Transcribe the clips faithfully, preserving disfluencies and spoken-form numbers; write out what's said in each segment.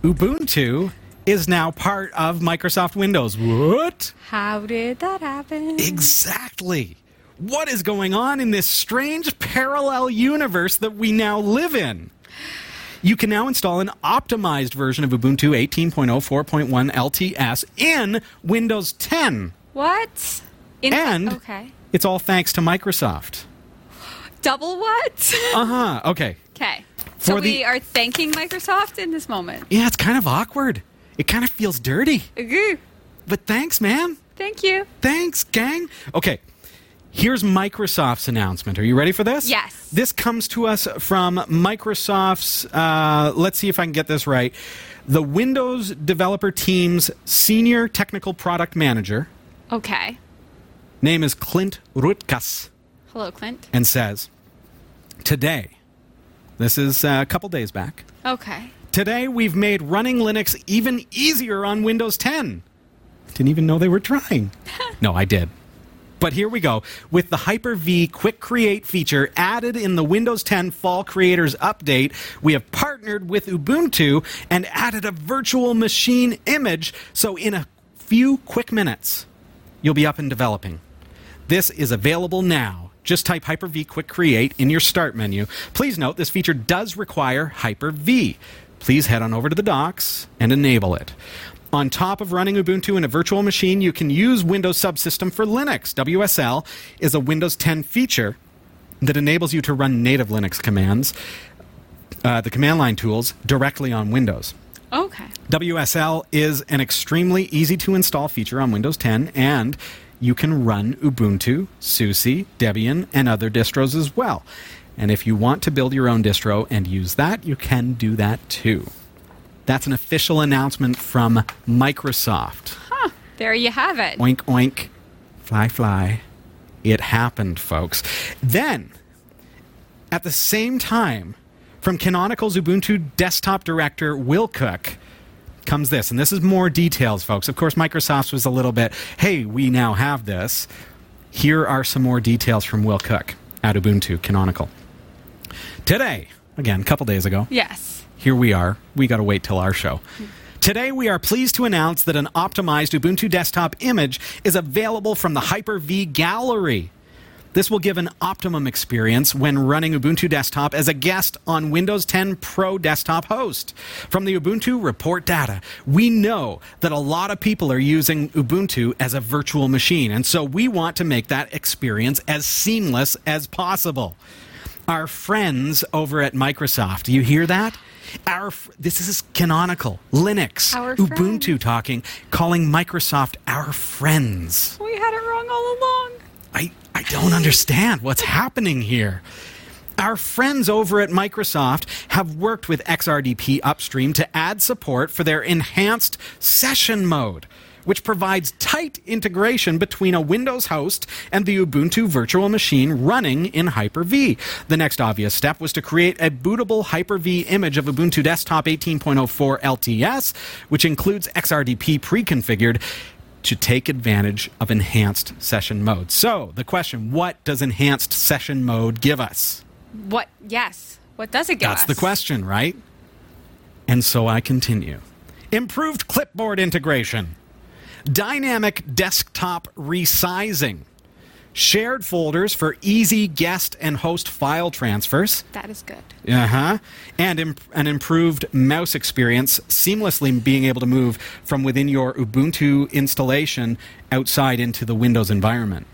Ubuntu is now part of Microsoft Windows. What? How did that happen? Exactly. What is going on in this strange parallel universe that we now live in? You can now install an optimized version of Ubuntu eighteen point oh four point one L T S in Windows ten. What? In- and okay. It's all thanks to Microsoft. Double what? Uh-huh. Okay. Okay. So For we the- are thanking Microsoft in this moment. Yeah, it's kind of awkward. It kind of feels dirty. Ooh, But thanks, man. thank you. Thanks, gang. Okay. Here's Microsoft's announcement. Are you ready for this? Yes. This comes to us from Microsoft's, uh, let's see if I can get this right, the Windows Developer Team's Senior Technical Product Manager. Okay. Name is Clint Rutkas, Hello, Clint. and says, today, this is uh, a couple days back, Okay. today we've made running Linux even easier on Windows ten. Didn't even know they were trying. No, I did. But here we go. With the Hyper-V Quick Create feature added in the Windows ten Fall Creators Update, we have partnered with Ubuntu and added a virtual machine image, so in a few quick minutes, you'll be up and developing. This is available now. Just type Hyper-V Quick Create in your Start menu. Please note this feature does require Hyper-V. Please head on over to the docs and enable it. On top of running Ubuntu in a virtual machine, you can use Windows Subsystem for Linux. W S L is a Windows ten feature that enables you to run native Linux commands, uh, the command line tools, directly on Windows. Okay. W S L is an extremely easy-to-install feature on Windows ten, and you can run Ubuntu, SUSE, Debian, and other distros as well. And if you want to build your own distro and use that, you can do that too. That's an official announcement from Microsoft. Huh. There you have it. Oink, oink, fly, fly. It happened, folks. Then, at the same time, from Canonical's Ubuntu desktop director, Will Cook, comes this. And this is more details, folks. Of course, Microsoft's was a little bit, hey, we now have this. Here are some more details from Will Cook at Ubuntu Canonical. Today, again, a couple days ago. Yes. Here we are. We got to wait till our show. Today, we are pleased to announce that an optimized Ubuntu desktop image is available from the Hyper-V Gallery. This will give an optimum experience when running Ubuntu desktop as a guest on Windows ten Pro desktop host. From the Ubuntu report data, we know that a lot of people are using Ubuntu as a virtual machine, and so we want to make that experience as seamless as possible. Our friends over at Microsoft, do you hear that? Our this is Canonical, Linux, Our Ubuntu friends. talking, calling Microsoft our friends. We had it wrong all along. I, I don't understand what's happening here. Our friends over at Microsoft have worked with X R D P Upstream to add support for their enhanced session mode, which provides tight integration between a Windows host and the Ubuntu virtual machine running in Hyper-V. The next obvious step was to create a bootable Hyper-V image of Ubuntu Desktop eighteen point oh four L T S, which includes X R D P pre-configured to take advantage of enhanced session mode. So, the question, what does enhanced session mode give us? What? Yes. What does it give That's us? the question, right? And so I continue. Improved clipboard integration. Dynamic desktop resizing. Shared folders for easy guest and host file transfers. That is good. Uh-huh. And imp- an improved mouse experience, seamlessly being able to move from within your Ubuntu installation outside into the Windows environment.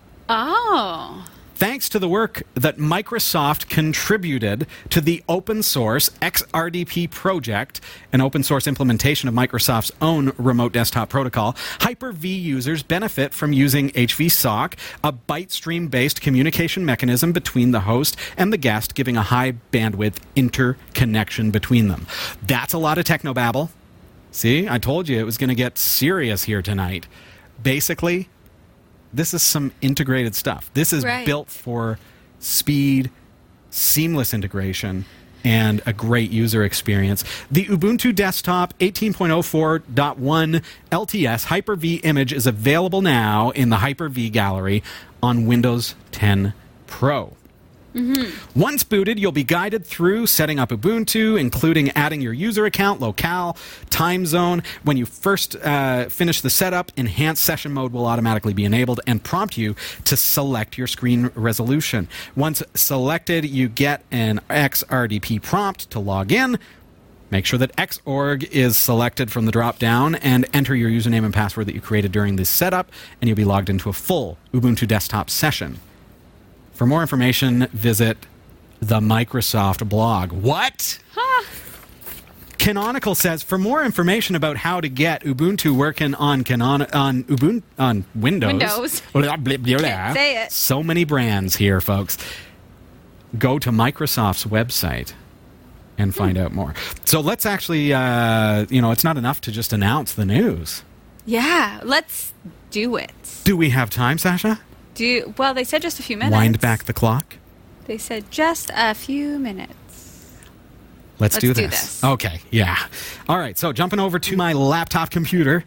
Oh. Thanks to the work that Microsoft contributed to the open source X R D P project, an open source implementation of Microsoft's own remote desktop protocol, Hyper-V users benefit from using H V S O C, a byte stream-based communication mechanism between the host and the guest, giving a high bandwidth interconnection between them. That's a lot of technobabble. See, I told you it was going to get serious here tonight. Basically, this is some integrated stuff. This is Right. built for speed, seamless integration, and a great user experience. The Ubuntu Desktop eighteen point oh four point one L T S Hyper-V image is available now in the Hyper-V Gallery on Windows ten Pro. Mm-hmm. Once booted, you'll be guided through setting up Ubuntu, including adding your user account, locale, time zone. When you first uh, finish the setup, enhanced session mode will automatically be enabled and prompt you to select your screen resolution. Once selected, you get an X R D P prompt to log in. Make sure that Xorg is selected from the drop-down and enter your username and password that you created during this setup, and you'll be logged into a full Ubuntu desktop session. For more information, visit the Microsoft blog. What? Huh. Canonical says, for more information about how to get Ubuntu working on Canon- on Ubuntu on Windows. Windows. Blah, blah, blah, Can't say it. So many brands here, folks. Go to Microsoft's website and find out more. So let's actually, uh, you know, it's not enough to just announce the news. Yeah, let's do it. Do we have time, Sasha? Do well. They said just a few minutes. Wind back the clock. They said just a few minutes. Let's, Let's do, do this. this. Okay, yeah. All right, so jumping over to my laptop computer,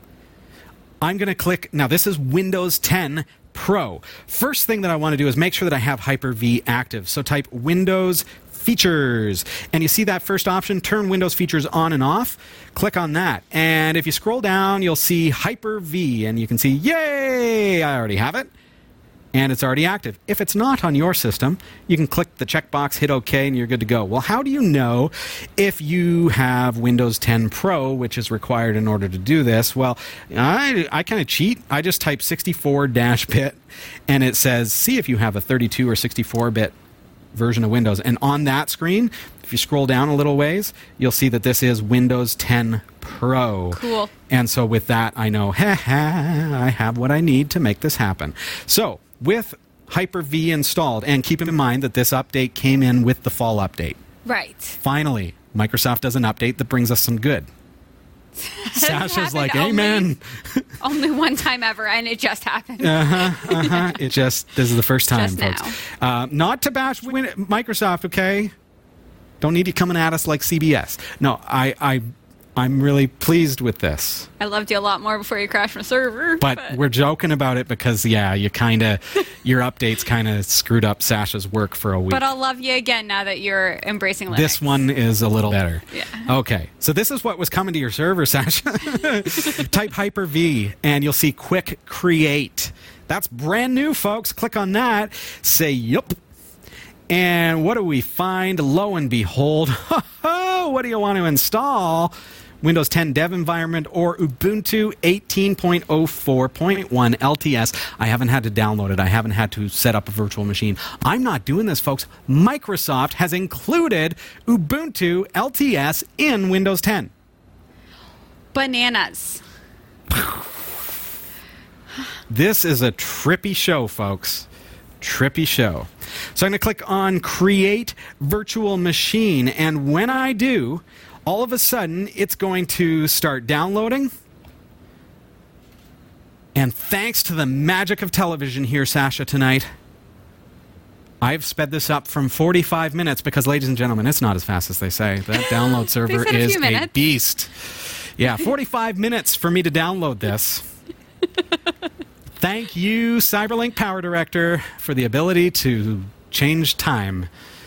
I'm going to click. Now, this is Windows ten Pro. First thing that I want to do is make sure that I have Hyper-V active. So type Windows Features. And you see that first option, turn Windows features on and off. Click on that. And if you scroll down, you'll see Hyper-V. And you can see, yay, I already have it. And it's already active. If it's not on your system, you can click the checkbox, hit OK, and you're good to go. Well, how do you know if you have Windows ten Pro, which is required in order to do this? Well, I, I kind of cheat. I just type sixty-four bit, and it says, see if you have a thirty-two or sixty-four bit version of Windows. And on that screen, if you scroll down a little ways, you'll see that this is Windows ten Pro. Cool. And so with that, I know, ha ha, I have what I need to make this happen. So with Hyper-V installed, and keep in mind that this update came in with the fall update. Right. Finally, Microsoft does an update that brings us some good. Sasha's happened like, only- amen. Only one time ever, and it just happened. Uh-huh, uh-huh. It just, this is the first time, Just folks. Uh, not to bash Win- Microsoft, okay? Don't need you coming at us like C B S. No, I, I, I'm really pleased with this. I loved you a lot more before you crashed my server. But we're joking about it because, yeah, you kind of, your updates kind of screwed up Sasha's work for a week. But I'll love you again now that you're embracing Linux. This one is a little better. Yeah. Okay. So this is what was coming to your server, Sasha. Type Hyper-V and you'll see Quick Create. That's brand new, folks. Click on that. Say, yup. And what do we find? Lo and behold, what do you want to install? Windows ten Dev Environment or Ubuntu eighteen point oh four point one L T S. I haven't had to download it. I haven't had to set up a virtual machine. I'm not doing this, folks. Microsoft has included Ubuntu L T S in Windows ten. Bananas. This is a trippy show, folks. Trippy show. So I'm going to click on Create Virtual Machine, and when I do, all of a sudden, it's going to start downloading. And thanks to the magic of television here, Sasha, tonight, I've sped this up from forty-five minutes because, ladies and gentlemen, it's not as fast as they say. That download server said a is few a minutes. beast. Yeah, forty-five minutes for me to download this. Thank you, Cyberlink Power Director, for the ability to change time.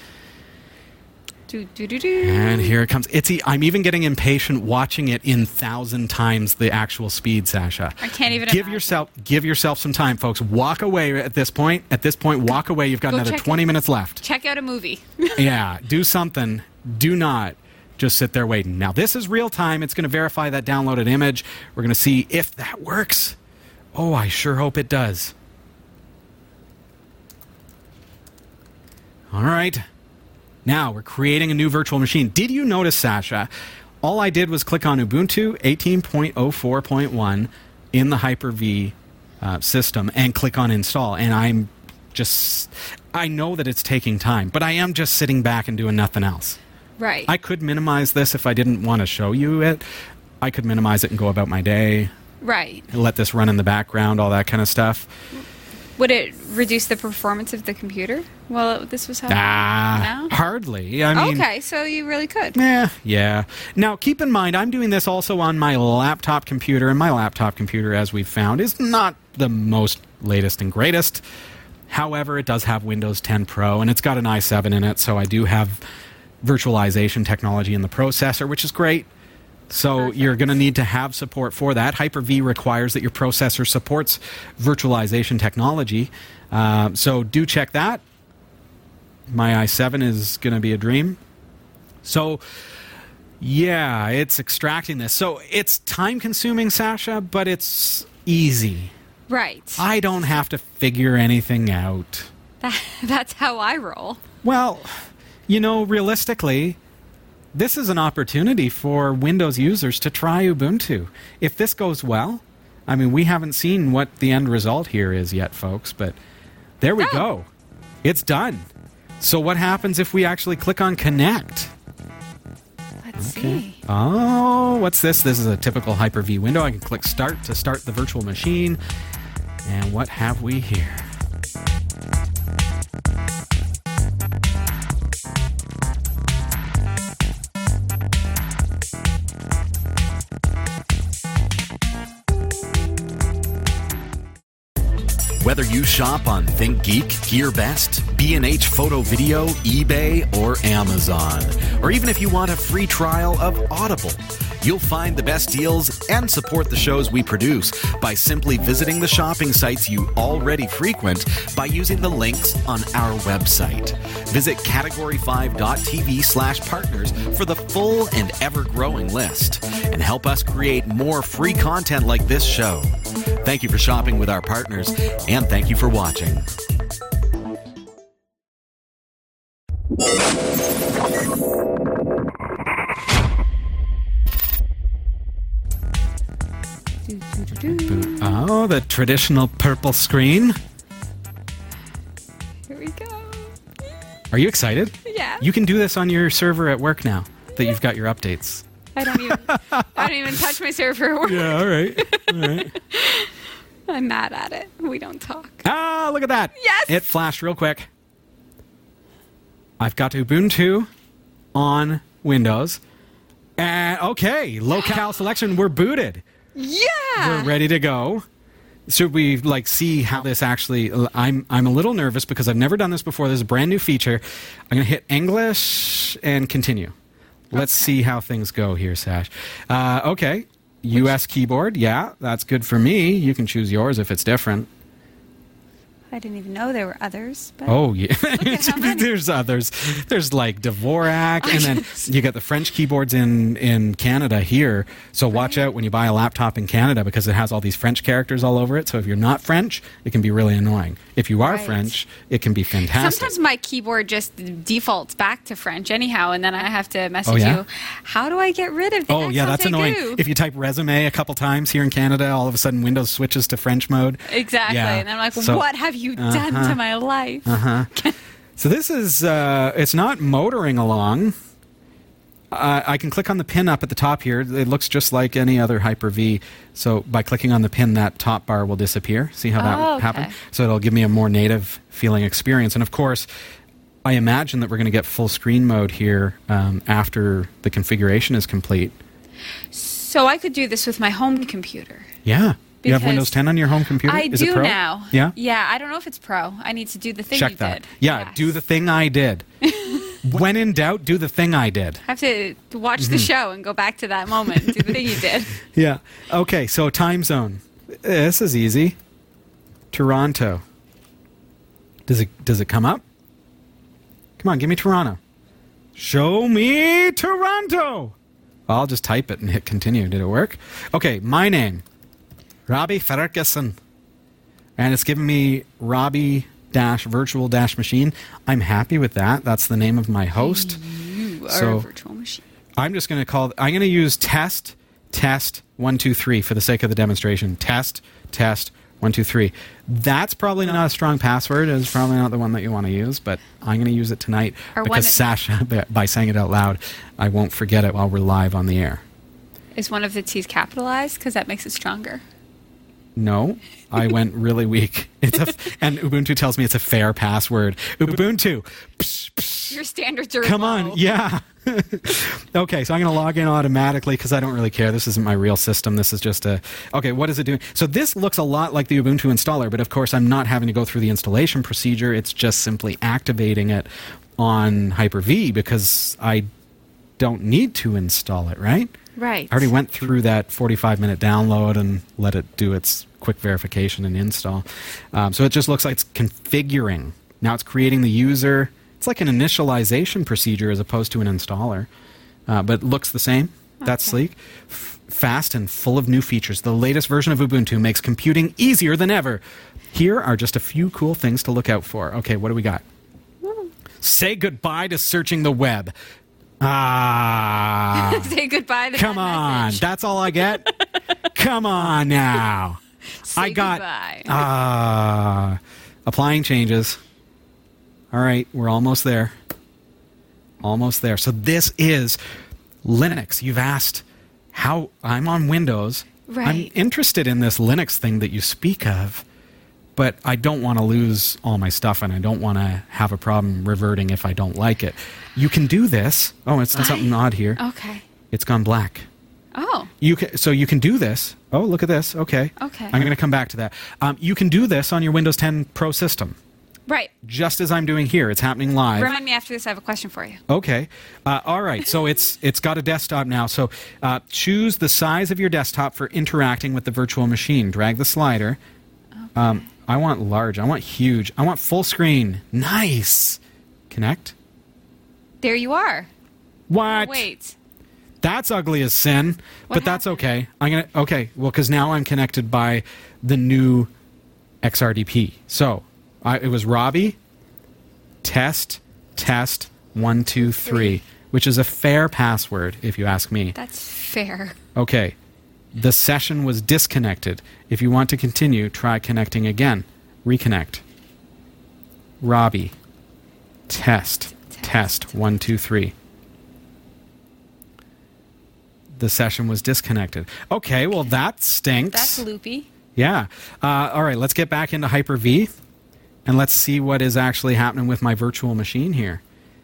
Do, do, do, do. And here it comes. It's e- I'm even getting impatient watching it in thousand times the actual speed, Sasha. I can't even give imagine. yourself give yourself some time, folks. Walk away at this point. At this point, walk away. You've got Go another check twenty it. minutes left. Check out a movie. Yeah, do something. Do not just sit there waiting. Now, this is real time. It's going to verify that downloaded image. We're going to see if that works. Oh, I sure hope it does. All right. Now, we're creating a new virtual machine. Did you notice, Sasha, all I did was click on Ubuntu eighteen point oh four point one in the Hyper-V uh, system and click on install. And I'm just, I know that it's taking time, but I am just sitting back and doing nothing else. Right. I could minimize this if I didn't want to show you it. I could minimize it and go about my day, right. let this run in the background, all that kind of stuff. Would it reduce the performance of the computer while this was happening? Ah, No? hardly. I mean, Okay, so you really could. Yeah, yeah. Now, keep in mind, I'm doing this also on my laptop computer, and my laptop computer, as we've found, is not the most latest and greatest. However, it does have Windows ten Pro, and it's got an i seven in it, so I do have virtualization technology in the processor, which is great. So Perfect. You're going to need to have support for that. Hyper-V requires that your processor supports virtualization technology. Uh, so do check that. My i seven is going to be a dream. So, yeah, it's extracting this. So it's time-consuming, Sasha, but it's easy. Right. I don't have to figure anything out. That, that's how I roll. Well, you know, realistically, this is an opportunity for Windows users to try Ubuntu. If this goes well, I mean, we haven't seen what the end result here is yet, folks, but there we oh. go. It's done. So what happens if we actually click on Connect? Let's okay. see. Oh, what's this? This is a typical Hyper-V window. I can click Start to start the virtual machine. And what have we here? Whether you shop on ThinkGeek, GearBest, B and H Photo Video, eBay, or Amazon, or even if you want a free trial of Audible, you'll find the best deals and support the shows we produce by simply visiting the shopping sites you already frequent by using the links on our website. Visit category five dot t v slash partners for the full and ever-growing list, and help us create more free content like this show. Thank you for shopping with our partners, and thank you for watching. Oh, the traditional purple screen. Here we go. Are you excited? Yeah. You can do this on your server at work now that you've got your updates. I don't even I don't even touch my server at work. Yeah, all right. All right. I'm mad at it. We don't talk. Ah, look at that. Yes. It flashed real quick. I've got Ubuntu on Windows. And okay, locale selection, we're booted. Yeah. We're ready to go. Should we like see how this actually I'm I'm a little nervous because I've never done this before. This is a brand new feature. I'm going to hit English and continue. Let's okay. see how things go here, Sash. Uh, okay. U S keyboard. Yeah, that's good for me. You can choose yours if it's different. I didn't even know there were others. But oh, yeah. There's others. There's like Dvorak, and then you get the French keyboards in, in Canada here. So watch right. out when you buy a laptop in Canada because it has all these French characters all over it. So if you're not French, it can be really annoying. If you are right. French, it can be fantastic. Sometimes my keyboard just defaults back to French anyhow, and then I have to message oh, yeah? you, how do I get rid of the Oh, yeah, that's annoying. Do? If you type resume a couple times here in Canada, all of a sudden Windows switches to French mode. Exactly. Yeah. And I'm like, so, what have you you uh-huh. done to my life? Uh-huh. So this is, uh, it's not motoring along. Uh, I can click on the pin up at the top here. It looks just like any other Hyper-V. So by clicking on the pin, that top bar will disappear. See how that oh, okay. happened? So it'll give me a more native feeling experience. And of course, I imagine that we're going to get full screen mode here um, after the configuration is complete. So I could do this with my home computer. Yeah. You have Windows ten on your home computer? I Is do it Pro? now. Yeah? Yeah, I don't know if it's Pro. I need to do the thing Check you that. did. Yeah, yes. do the thing I did. When in doubt, do the thing I did. I have to watch mm-hmm. the show and go back to that moment and do the thing you did. Yeah. Okay, so time zone. This is easy. Toronto. Does it does it come up? Come on, give me Toronto. Show me Toronto. I'll just type it and hit continue. Did it work? Okay, my name. Robbie Ferguson. And it's giving me Robbie dash virtual dash machine. I'm happy with that. That's the name of my host. You are so a virtual machine. I'm just going to call, I'm going to use test, test, one, two, three for the sake of the demonstration. Test, test, one, two, three. That's probably not a strong password. It's probably not the one that you want to use, but I'm going to use it tonight or because Sasha, by saying it out loud, I won't forget it while we're live on the air. Is one of the T's capitalized? Because that makes it stronger. No, I went really weak. It's a, and Ubuntu tells me it's a fair password. Ubuntu. Psh, psh. Your standards are Come low. on, yeah. Okay, so I'm going to log in automatically because I don't really care. This isn't my real system. This is just a... Okay, what is it doing? So this looks a lot like the Ubuntu installer, but of course I'm not having to go through the installation procedure. It's just simply activating it on Hyper-V because I don't need to install it, right? Right. I already went through that forty-five minute download and let it do its quick verification and install. Um, so it just looks like it's configuring. Now it's creating the user. It's like an initialization procedure as opposed to an installer. Uh, but it looks the same. Okay. That's sleek. F- fast and full of new features. The latest version of Ubuntu makes computing easier than ever. Here are just a few cool things to look out for. Okay, what do we got? Mm. Say goodbye to searching the web. Ah. Say goodbye to Come that on. message. That's all I get? Come on now. Say I got goodbye. Ah. Uh, applying changes. All right, we're almost there. Almost there. So this is Linux. You've asked how I'm on Windows. Right. I'm interested in this Linux thing that you speak of, but I don't want to lose all my stuff and I don't want to have a problem reverting if I don't like it. You can do this. Oh, it's done something odd here. Okay. It's gone black. Oh. You can, so you can do this. Oh, look at this. Okay. Okay. I'm going to come back to that. Um, you can do this on your Windows ten Pro system. Right. Just as I'm doing here. It's happening live. Remind me after this, I have a question for you. Okay. Uh, all right. So it's it's got a desktop now. So uh, choose the size of your desktop for interacting with the virtual machine. Drag the slider. Okay. Um, I want large. I want huge. I want full screen. Nice. Connect. There you are. What? Wait. That's ugly as sin, What but happened? that's okay. I'm gonna okay. Well, because now I'm connected by the new X R D P. So I, it was Robbie. Test test one two three, which is a fair password if you ask me. That's fair. Okay. The session was disconnected. If you want to continue, try connecting again. Reconnect. Robbie. Test test, test one two three. The session was disconnected. Okay, well, that stinks. That's loopy. Yeah. Uh, all right, let's get back into Hyper-V, and let's see what is actually happening with my virtual machine here.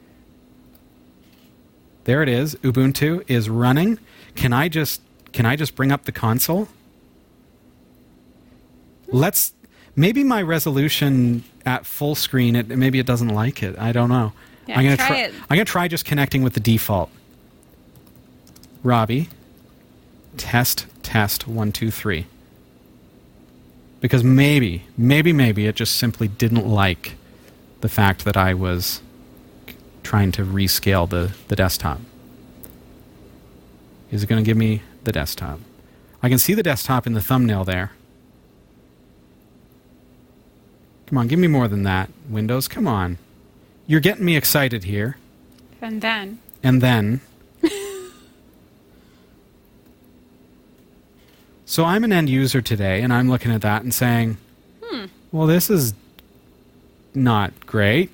There it is. Ubuntu is running. Can I just can I just bring up the console? Let's maybe my resolution at full screen. It maybe it doesn't like it. I don't know. Yeah, I'm gonna try try. it. I'm gonna try just connecting with the default. Robbie, test, test, one, two, three. Because maybe, maybe, maybe it just simply didn't like the fact that I was trying to rescale the, the desktop. Is it going to give me the desktop? I can see the desktop in the thumbnail there. Come on, give me more than that, Windows. Come on. You're getting me excited here. And then? And then... So I'm an end user today, and I'm looking at that and saying, hmm. well, this is not great.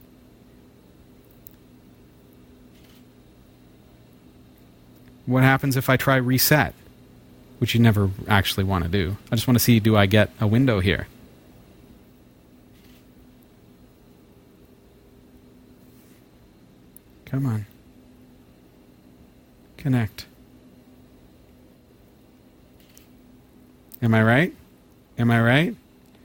What happens if I try reset? Which you never actually want to do. I just want to see, do I get a window here? Come on. Connect. Am I right? Am I right?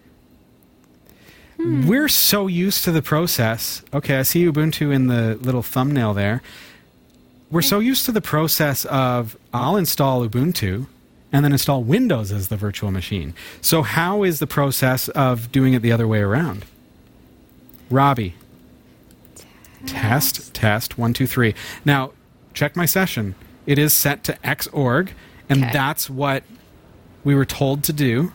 Hmm. We're so used to the process. Okay, I see Ubuntu in the little thumbnail there. We're so used to the process of I'll install Ubuntu and then install Windows as the virtual machine. So how is the process of doing it the other way around? Robbie. Test, test, test one, two, three. Now, check my session. It is set to Xorg, and okay. That's what we were told to do.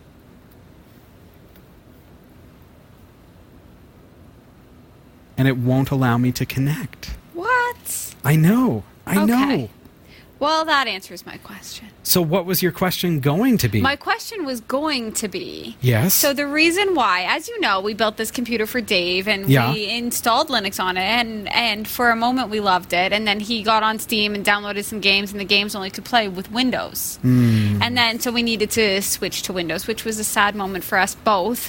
And it won't allow me to connect. What? I know. I okay. know. Well, that answers my question. So what was your question going to be? My question was going to be... Yes? So the reason why, as you know, we built this computer for Dave, and yeah. we installed Linux on it, and, and for a moment we loved it, and then he got on Steam and downloaded some games, and the games only could play with Windows. Mm. And then, so we needed to switch to Windows, which was a sad moment for us both.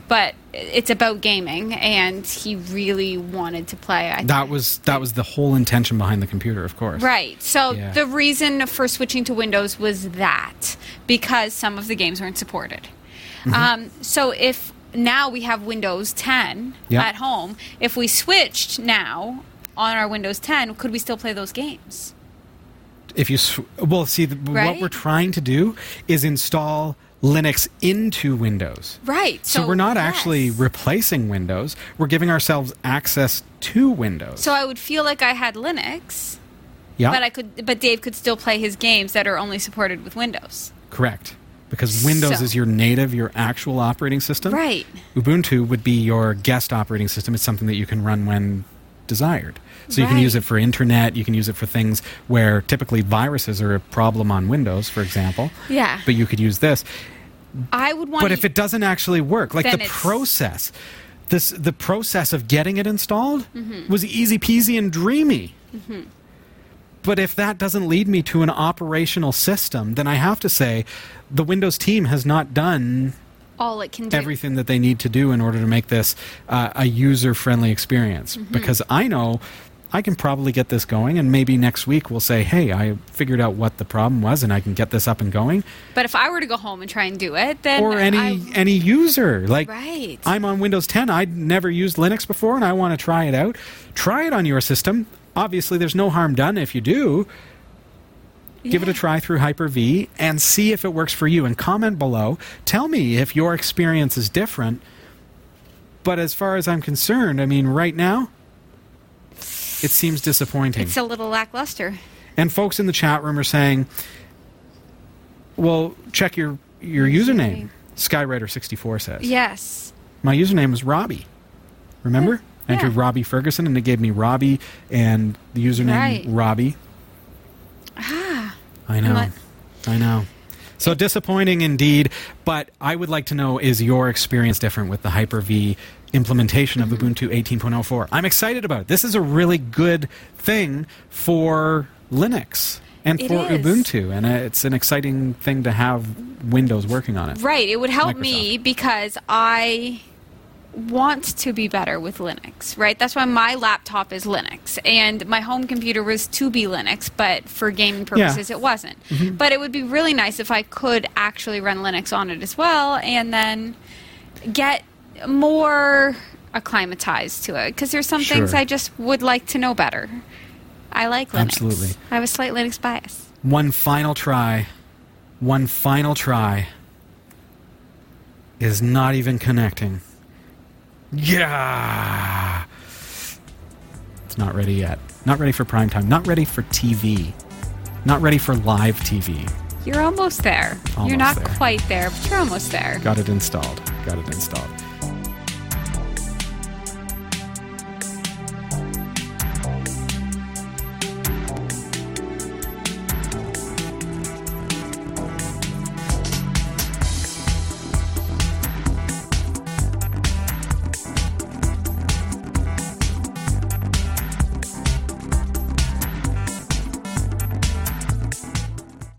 but it's about gaming, and he really wanted to play. I that was that was the whole intention behind the computer, of course. Right. So yeah. the reason for switching to Windows was that, because some of the games weren't supported. Mm-hmm. Um, so if now we have Windows ten yep. at home, if we switched now on our Windows ten, could we still play those games? If you sw- well, see, the, right? what we're trying to do is install Linux into Windows. Right. So, so we're not yes. actually replacing Windows. We're giving ourselves access to Windows. So I would feel like I had Linux. Yeah. But I could but Dave could still play his games that are only supported with Windows. Correct. Because Windows so. is your native, your actual operating system. Right. Ubuntu would be your guest operating system. It's something that you can run when desired. So you right. can use it for internet, you can use it for things where typically viruses are a problem on Windows, for example. Yeah. But you could use this. I would want But if it doesn't actually work, like the it's... process, this the process of getting it installed mm-hmm. was easy peasy and dreamy. Mm-hmm. But if that doesn't lead me to an operational system, then I have to say the Windows team has not done all it can do. Everything that they need to do in order to make this uh, a user-friendly experience. Mm-hmm. Because I know I can probably get this going, and maybe next week we'll say, hey, I figured out what the problem was, and I can get this up and going. But if I were to go home and try and do it, then Or any I... any user. Like, right. I'm on Windows ten. I'd never used Linux before, and I want to try it out. Try it on your system. Obviously, there's no harm done if you do. Yeah. Give it a try through Hyper-V and see if it works for you. And comment below. Tell me if your experience is different. But as far as I'm concerned, I mean, right now, it seems disappointing. It's a little lackluster. And folks in the chat room are saying, well, check your, your username. Skyrider sixty-four says. Yes. My username was Robbie. Remember? Yeah. I entered yeah. Robbie Ferguson, and it gave me Robbie and the username right. Robbie. Ah. I know. What? I know. So disappointing indeed, but I would like to know, is your experience different with the Hyper-V implementation of mm-hmm. Ubuntu eighteen point oh four? I'm excited about it. This is a really good thing for Linux and it for is. Ubuntu, and it's an exciting thing to have Windows working on it. Right. It would help Microsoft. me because I want to be better with Linux, right? That's why my laptop is Linux, and my home computer was to be Linux, but for gaming purposes yeah. it wasn't. Mm-hmm. But it would be really nice if I could actually run Linux on it as well, and then get more acclimatized to it, because there's some sure. things I just would like to know better. I like Linux. Absolutely. I have a slight Linux bias. One final try, one final try is not even connecting. Yeah! It's not ready yet. Not ready for prime time. Not ready for T V. Not ready for live T V. You're almost there. Almost you're not there. quite there, but you're almost there. Got it installed. Got it installed.